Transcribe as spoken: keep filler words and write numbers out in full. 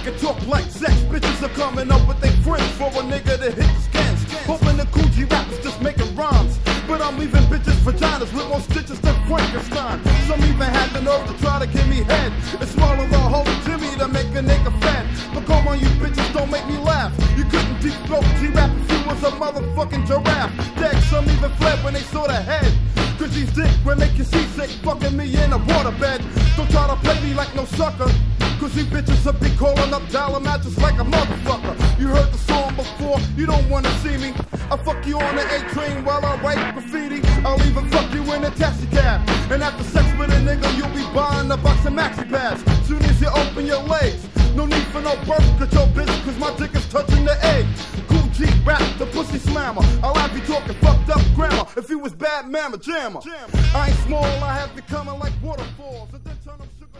it talk like sex. Bitches are coming up with their friends for a nigga to hit the scans. Hoping the coochie rappers just making rhymes. But I'm leaving bitches' vaginas with more stitches than Frankenstein. Some even had the nerve to try to give me head and swallow the whole Jimmy to make a nigga fat. But come on, you bitches, don't make me laugh. You couldn't deep throat G-rap if you was a motherfucking giraffe. Deck, some even fled when they saw the head. Cause these dick will make you seasick, fucking me in a waterbed. Don't try to play me like no sucker. Cause you bitches will be calling up dollar matches like a motherfucker. You heard the song before, you don't wanna see me. I fuck you on the A train while I write graffiti. I'll even fuck you in a taxi cab. And after sex with a nigga, you'll be buying a box of maxi pads. Soon as you open your legs, no need for no birth control, bitch, cause my dick is touching the egg. Cool G rap, the pussy slammer. I'll have you talking fucked up grammar if you was bad mamma jammer. I ain't small, I have you coming like waterfalls. And then turn them sugar